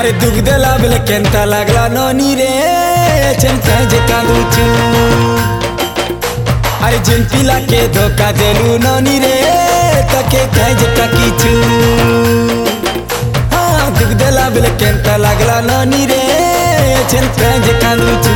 अरे दुख देला बेले केंता लागला नोनी रे चंता जे कांदुचु अरे जिंपिला के धोखा देलू नोनी रे तके काज टाकीचु हाँ दुख देला बेले केंता लागला नोनी रे चंता जे कांदुचु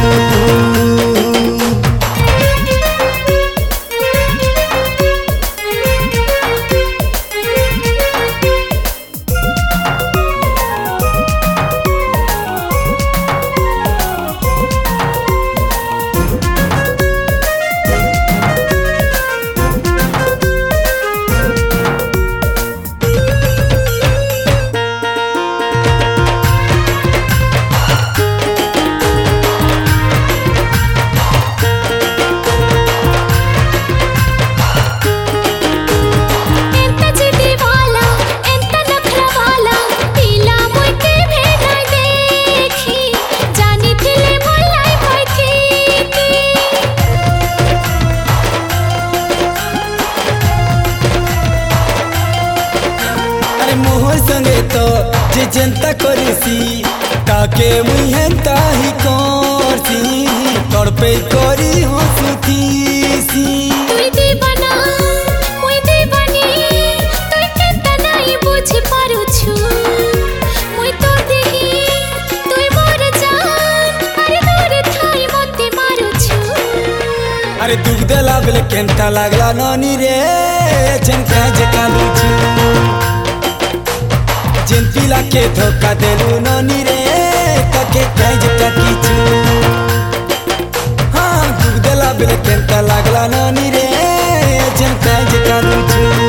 मोहर संगे तो जे जनता करेसी ताके मुई हेंता ही करसी तड़पे करी हंसुतीसी तुई दीवाना मुई दीवानी तुई केता नहीं बुझी पारुछु मुई तो देही तुई मोर जान अरे दूर थाई मते मारुछु अरे दुख देला बेले केंता लागला नोनी रे चंका जे कांदुछु जिंपिला के धोखा देलू नोनी रे तके काज टाकीचु हाँ दुख देला बेले केंता लागला नोनी रे चंका जे कांदुछु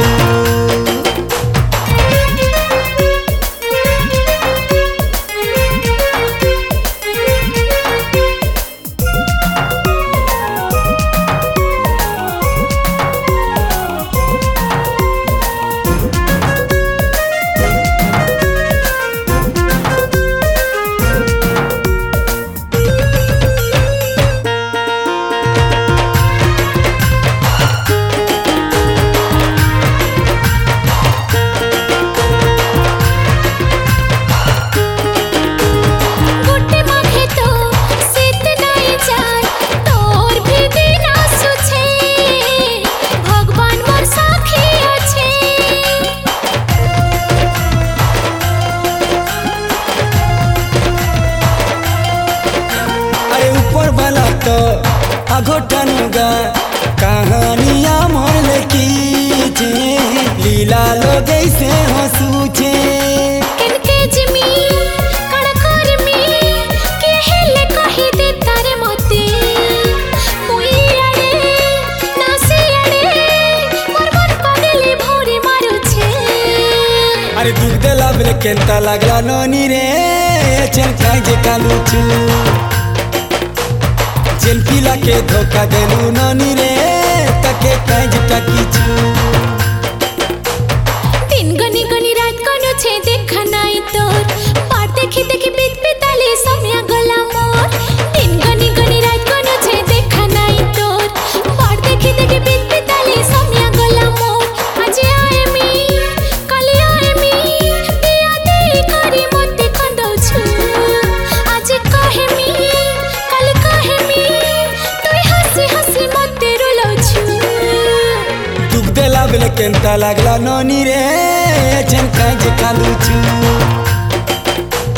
तो अघोटनुगा कहानियां मोल की लीला लोग ऐसे हंसूचे इनके जमी कड़कर में के हेले कही दे तारे मते मुई अड़े नासी अड़े मर पगले भोरे मारो छे अरे दुख देला बेले केंता लागला नोनी रे चंका जे कांदुछु जिंपिला के धोखा देलू नोनी रे तके काज टाकीचु दिन गनी गनी रात कोनो छे देखा नाई तोर पार देखी देखी बीत बिताले समय गला मोर दिन गनी गनी रात कोनो छे देखा नाई तोर पार देखी देखी बीत बिताले समय गला मोर आज आए मी कल आए मी दिया दे करी मते कंदौ छु आज कहे मी कल कहे मी तुई हंसी हंसी मते रोलो छु दुख देला बेले केंता लागला नोनी रे चंका जे कांदुछु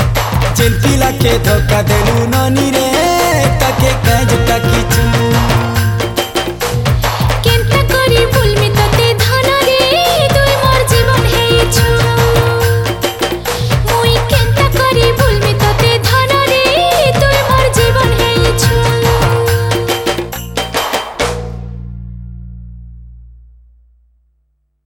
जिंपिला के धोखा देलू नोनी रे तके काज टाकीचु।